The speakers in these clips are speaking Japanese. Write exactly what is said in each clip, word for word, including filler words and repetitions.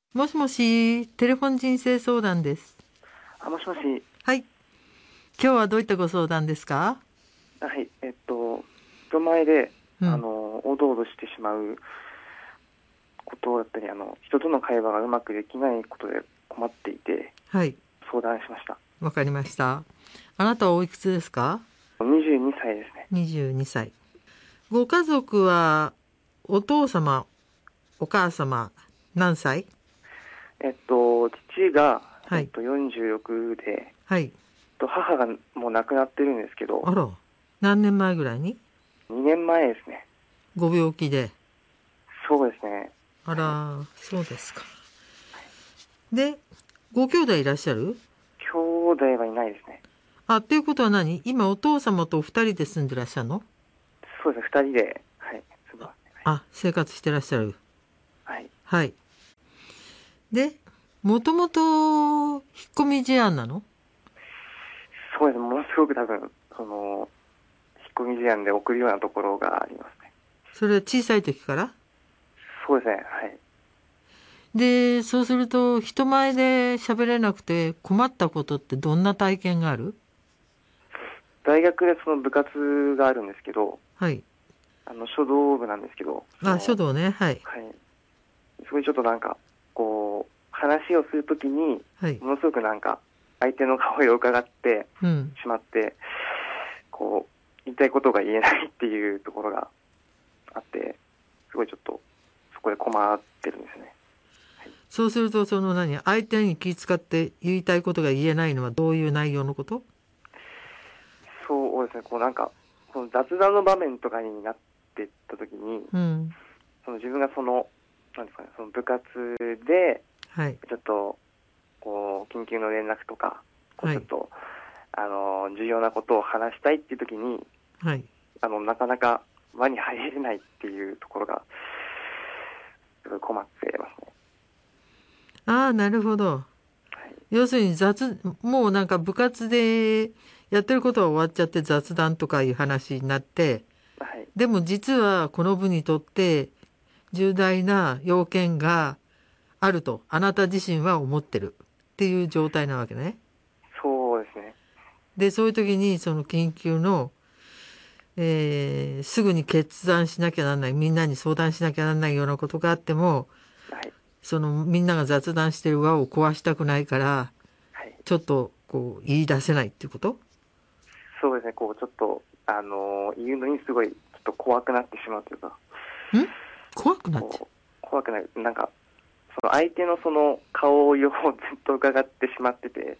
もしもし、テレフォン人生相談です。 あ、もしもし。 はい。今日はどういったご相談ですか？ はい、えっと、人前で、 うん。 あの、おどおどしてしまうことだったり、あの、人との会話がうまくできないことで困っていて、 はい。 相談しました。 わかりました。あなたはおいくつですか？ にじゅうにさいですね。 にじゅうに 歳。ご家族は、お父様、お母様、何歳？ えっと、父が、 はい。 えっと、よんじゅうろくで、えっはい。 と、母がもう亡くなってるんですけど、 あら。何年前ぐらいに？ にねんまえですね。 ご病気で。 そうですね。 あはい。 ら、そうですか。で、ご兄弟いらっしゃる？ 兄弟はいないですね。 あ、っていうことは何？今お父様とお二人で住んでらっしゃるの？ そうですね、二人で、はい、住んでますね。 あ、生活してらっしゃる。 はい。 はい。で、もともと引っ込み思案なの？ そうですね、ものすごく多分、その、引っ込み思案で送るようなところがありますね。 それは小さい時から？ そうですね、はい。 で、そうすると人前で喋れなくて困ったことってどんな体験がある？ 大学でその部活があるんですけど、 はい。 あの書道部なんですけど、そあ、書の、 道ね。はい。 はい、すごいちょっとなんか、こう、話をするときに、 はい。 ものすごくなんか、相手の顔色を伺ってうん。 しまって、こう、言いたいことが言えないっていうところがあって、すごいちょっと、そこで困ってるんですね。はい、 そうすると、その何、相手に気遣って言いたいことが言えないのはどういう内容のこと？ そうですね、こうなんか、その雑談の場面とかになっていったときに、 うん。 その自分がその、なんですかね、その部活で、 はい。 ちょっと、こう、緊急の連絡とか、こう、 はい。 ちょっと、あの、重要なことを話したいっていう時に、 はい。 あの、なかなか輪に入れないっていうところが、すごい困ってますね。 ああ、なるほど。 はい。 要するに雑、もうなんか部活でやってることは終わっちゃって雑談とかいう話になって、 はい。 でも実はこの部にとって重大な要件があるとあなた自身は思ってるっていう状態なわけね。 そうですね。 で、そういう時にその緊急の、えーすぐに決断しなきゃなんない、みんなに相談しなきゃなんないようなことがあっても、 はい。 そのみんなが雑談してる輪を壊したくないから、 はい。 ちょっとこう言い出せないっていうこと？ そうですね。こう、ちょっと、あの、言うのにすごい、ちょっと怖くなってしまうというか、 ん怖くなっちゃう。 こう、怖くない。なんか、その相手のその顔色をずっと伺ってしまってて、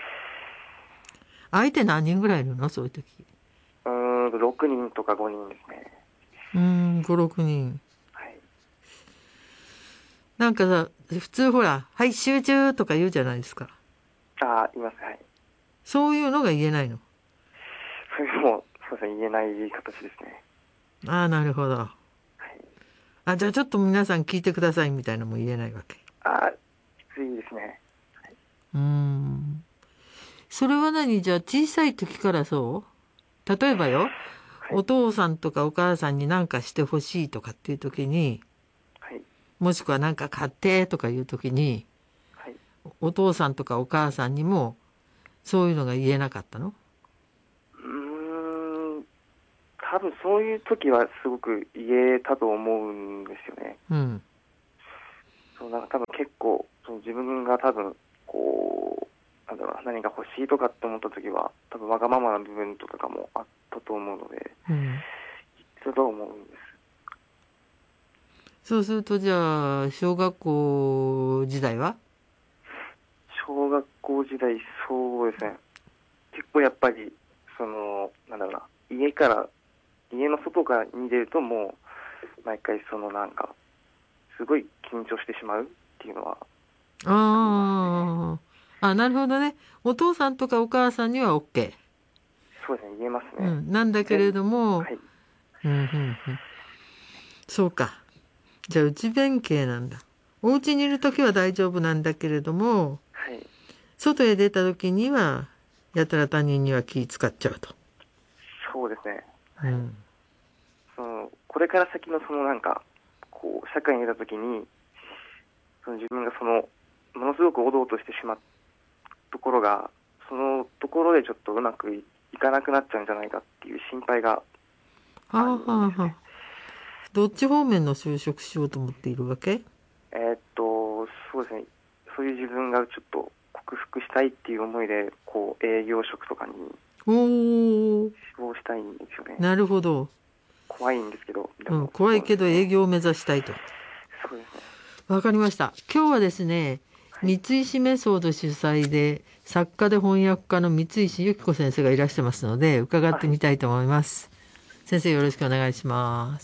相手何人ぐらいいるのそういう時？ うーん、ろくにんとかごにんですね。 うーん、ご、ろくにん。 はい。 なんかさ、普通ほら、はい、集中とか言うじゃないですか。 ああ、います。はい。 そういうのが言えないの？ それも、そうですね、言えない形ですね。 ああ、なるほど。 はい。 あ、じゃあちょっと皆さん聞いてくださいみたいなのも言えないわけ。 ああ、きついですね。 うーん。それは何？じゃあ小さい時からそう？例えばよ、 はい。 お父さんとかお母さんに何かしてほしいとかっていう時に、 はい。 もしくは何か買ってとかいう時に、 はい。 お父さんとかお母さんにもそういうのが言えなかったの？ うーん、多分そういう時はすごく言えたと思うんですよね。 うん。 そう、なんか多分結構、その自分が多分、こう、なんだろうな、何か欲しいとかって思った時は、多分わがままな部分とかもあったと思うので、 うん。 そうだと思うんです。 そうするとじゃあ、小学校時代は？ 小学校時代、そうですね。結構やっぱり、その、なんだろうな、家から、家の外からに出るともう、毎回そのなんか、すごい緊張してしまうっていうのはありますね。 ああ。あ、なるほどね。お父さんとかお母さんには OK。 そうですね、言えますね。 うん。なんだけれ全、 ども、 はい、 うん、うん、うん。そうか。じゃあ、内弁慶なんだ。お家にいるときは大丈夫なんだけれども、 はい、 外へ出たときには、やたら他人には気使っちゃうと。 そうですね。はい。 うん。 その、これから先のそのなんか、こう、社会に出たときに、 その自分がそのものすごくおどおどしてしまったところが、そのところでちょっとうまくいかなくなっちゃうんじゃないかっていう心配があるんですね。 はあはあはあ。どっち方面の就職しようと思っているわけ？ えーっとそうですね、そういう自分がちょっと克服したいっていう思いで、こう営業職とかにおー、 志望したいんですよね。 なるほど。 怖いんですけど、でもうん、怖いけど営業を目指したいと。 そうですね。 わかりました。今日はですね、三石メソード主催で作家で翻訳家の三石由紀子先生がいらしてますので、伺ってみたいと思います。はい、先生、よろしくお願いします。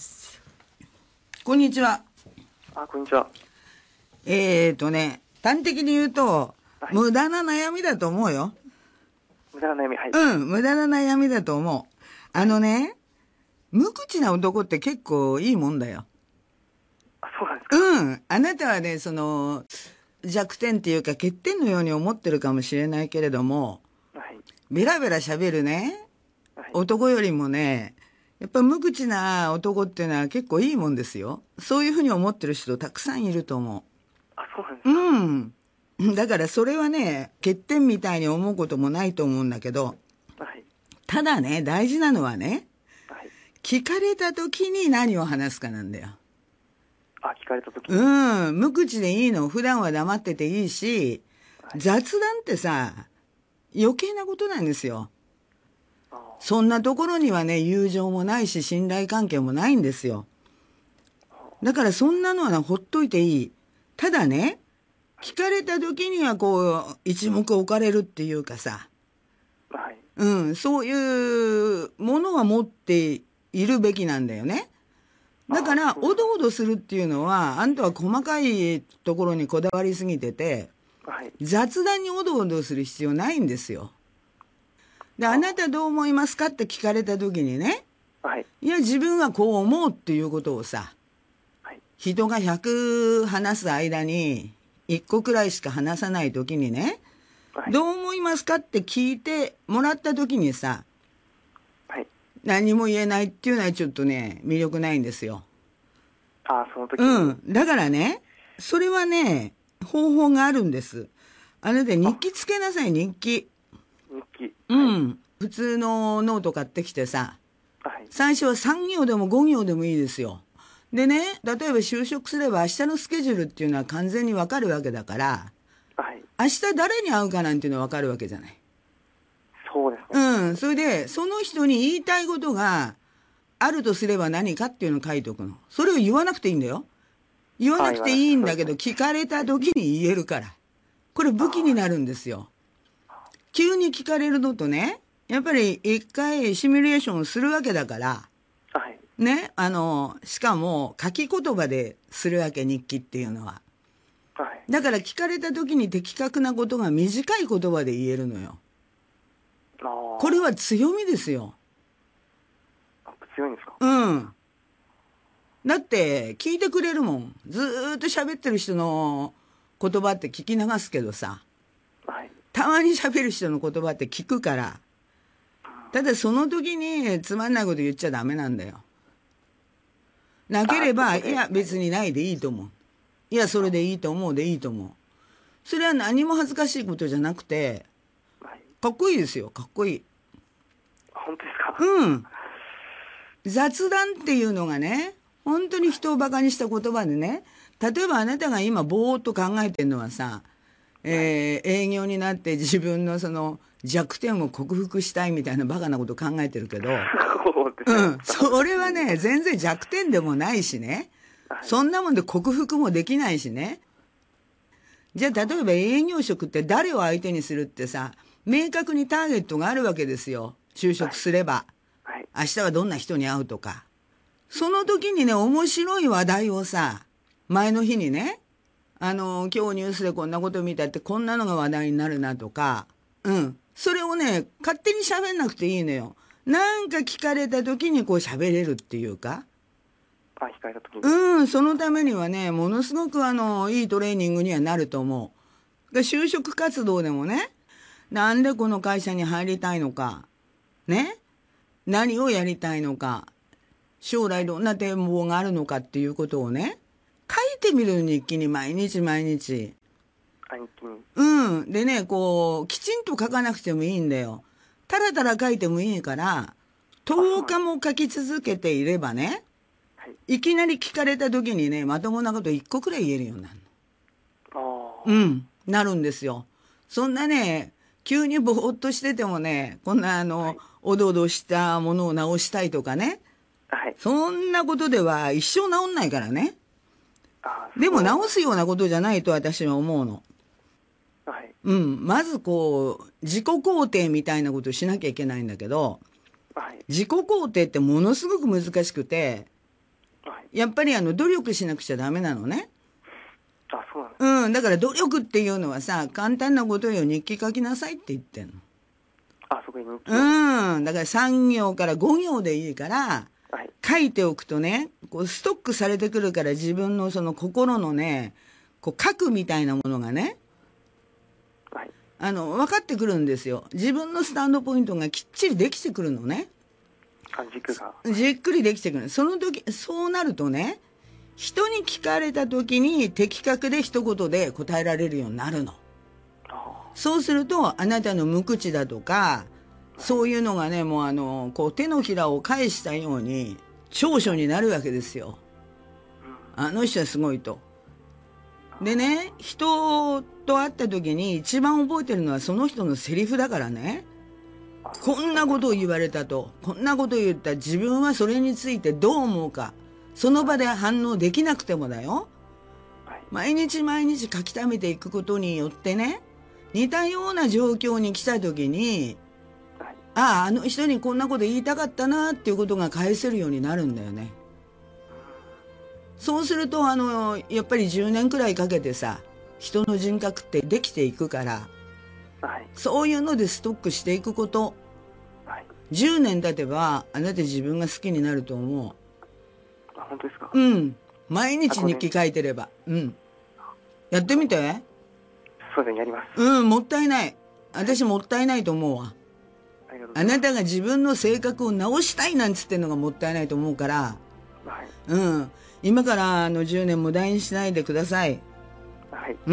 こんにちは。 あ、こんにちは。 えーとね、端的に言うと、 はい、 無駄な悩みだと思うよ。 無駄な悩み、はい。 うん、無駄な悩みだと思う。あのね、無口な男って結構いいもんだよ。 あ、そうなんですか。 うん。あなたはね、その、弱点っていうか欠点のように思ってるかもしれないけれども、 はい、 ベラベラ喋るね、 はい、 男よりもね、やっぱ無口な男っていうのは結構いいもんですよ。そういうふうに思ってる人たくさんいると思う。 あ、そうなんですか。 うん。だからそれはね、欠点みたいに思うこともないと思うんだけど、 はい、 ただね、大事なのはね、 はい、 聞かれた時に何を話すかなんだよ。 あ、聞かれた時に。 うん、無口でいいの。普段は黙ってていいし、はい、雑談ってさ、余計なことなんですよ。そんなところにはね、友情もないし、信頼関係もないんですよ。だからそんなのはね、ほっといていい。ただね、聞かれた時にはこう、一目置かれるっていうかさ、 はい、 うん、そういうものは持っているべきなんだよね。だから、おどおどするっていうのは、あんたは細かいところにこだわりすぎてて、 はい、 雑談におどおどする必要ないんですよ。で、あなたどう思いますかって聞かれた時にね、 はい、 いや、自分はこう思うっていうことをさ、 はい、 人がひゃく話す間に、いっこくらいしか話さない時にね、はい、どう思いますかって聞いてもらった時にさ、 はい、 何も言えないっていうのはちょっとね、魅力ないんですよ。 あ、その時に。 うん。だからね、それはね、方法があるんです。あれで日記つけなさい、日記。 日記。 うん。はい、普通のノート買ってきてさ、 はい、 最初はさん行でもご行でもいいですよ。でね、例えば就職すれば明日のスケジュールっていうのは完全にわかるわけだから、 はい、 明日誰に会うかなんていうのはわかるわけじゃない。 そうですね。 うん。それで、その人に言いたいことがあるとすれば何かっていうのを書いておくの。それを言わなくていいんだよ。言わなくていいんだけど、聞かれた時に言えるから。これ武器になるんですよ。急に聞かれるのとね、やっぱり一回シミュレーションするわけだから、 はい、 ね、あの、しかも書き言葉でするわけ、日記っていうのは。 はい、 だから聞かれた時に的確なことが短い言葉で言えるのよ。 あ、 これは強みですよ。 強いんですか？ うん。だって聞いてくれるもん。ずーっと喋ってる人の言葉って聞き流すけどさ、 はい、 たまに喋る人の言葉って聞くから、ただその時につまんないこと言っちゃダメなんだよ。なければ、いや別にないでいいと思う。いやそれでいいと思うでいいと思う。それは何も恥ずかしいことじゃなくて、かっこいいですよ、かっこいい。 本当ですか？ うん。雑談っていうのがね、本当に人をバカにした言葉でね、例えばあなたが今ぼーっと考えてるのはさ、えー、営業になって自分のその弱点を克服したいみたいなバカなこと考えてるけど、うん、それはね、全然弱点でもないしね、そんなもんで克服もできないしね。じゃあ例えば営業職って誰を相手にするってさ、明確にターゲットがあるわけですよ、就職すれば。はい、明日はどんな人に会うとか。その時にね、面白い話題をさ、前の日にね、あの、今日ニュースでこんなこと見たってこんなのが話題になるなとか、うん。それをね、勝手に喋んなくていいのよ。なんか聞かれた時にこう喋れるっていうか。 あ、聞かれた時に。 うん、そのためにはね、ものすごくあの、いいトレーニングにはなると思う。就職活動でもね、なんでこの会社に入りたいのか、ね、何をやりたいのか、将来どんな展望があるのかっていうことをね、 いてみる、日記に毎日毎日。 兄貴に。 うん。でね、こう、きちんと書かなくてもいいんだよ。たらたら書いてもいいから、とおかも書き続けていればね、 はい。 いきなり聞かれた時にね、まともなこといっこくらい言えるようになるの。 ああ。 うん。なるんですよ。そんなね、急にぼーっとしててもね、こんなあの、 はい、 おどおどしたものを直したいとかね、 はい。 そんなことでは一生治んないからね。 あでもそう直すようなことじゃないと私は思うの。 はい。 うん。まずこう、自己肯定みたいなことをしなきゃいけないんだけど、 はい。 自己肯定ってものすごく難しくて、 はい。 やっぱりあの、努力しなくちゃダメなのね。 あ、そうなんです。 うん。だから努力っていうのはさ、簡単なことよ、日記書きなさいって言ってんの。 あ、そこに日記を。 うん。だからさん行からご行でいいから、 はい。 書いておくとね、こうストックされてくるから自分のその心のね、こう核みたいなものがね、 はい。 あの、分かってくるんですよ。自分のスタンドポイントがきっちりできてくるのね。 あ、軸が。 じっくりできてくる。その時、そうなるとね、人に聞かれた時に的確で一言で答えられるようになるの。 あそうすると、あなたの無口だとか、そういうのがね、もうあの、こう手のひらを返したように、長所になるわけですよ。あの人はすごいと。でね、人と会った時に一番覚えてるのはその人のセリフだからね。 あ。 こんなことを言われたと。こんなことを言った自分はそれについてどう思うか。その場で反応できなくてもだよ。 はい。 毎日毎日書き溜めていくことによってね、似たような状況に来た時に、 はい。 ああ、あの人にこんなこと言いたかったなっていうことが返せるようになるんだよね。そうすると、あの、やっぱりじゅうねんくらいかけてさ、人の人格ってできていくから、 はい。 そういうのでストックしていくこと。 はい。 じゅうねん経てば、あなた自分が好きになると思あ、本当ですか。 う。うん。毎日日記書いてれば。うん。やってみて。 そうですね、やります。 うん、もったいない。私もったいないと思うわ。 ありがとうございます。 あなたが自分の性格を直したいなんつってんのがもったいないと思うから、 はい。 うん。今からあのじゅうねん無駄にしないでください。 はい。 うん。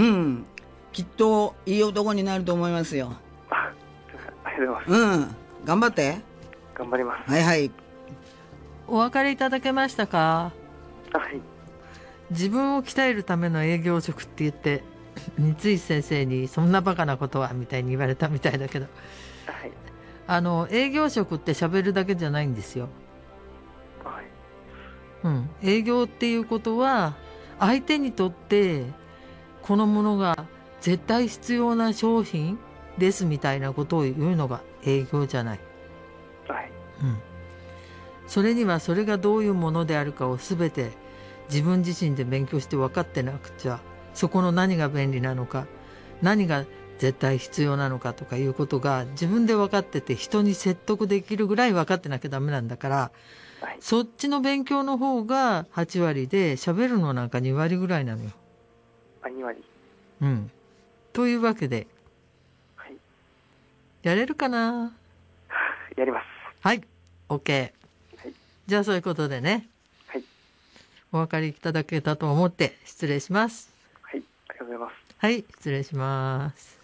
きっといい男になると思いますよ。 あ、すいません。ありがとうございます。 うん。頑張って。 頑張ります。 はいはい。 お分かりいただけましたか？ あ、はい。 自分を鍛えるための営業職って言って三石先生にそんなバカなことはみたいに言われたみたいだけど、 はい。 あの営業職って喋るだけじゃないんですよ。 はい。 うん、営業っていうことは相手にとってこのものが絶対必要な商品ですみたいなことを言うのが営業じゃない。 はい。 うん、それにはそれがどういうものであるかを全て自分自身で勉強して分かってなくちゃ、そこの何が便利なのか何が絶対必要なのかとかいうことが自分で分かってて人に説得できるぐらい分かってなきゃダメなんだから、 はい。 そっちの勉強の方がはち割で喋るのなんかに割ぐらいなのよ。 あ、に割。 うん。というわけではい。 やれるかな？ やります。 はい OK。 はい。 じゃあそういうことでね、 はい。 お分かりいただけたと思って失礼します。 はい。ありがとうございます。 はい、失礼します。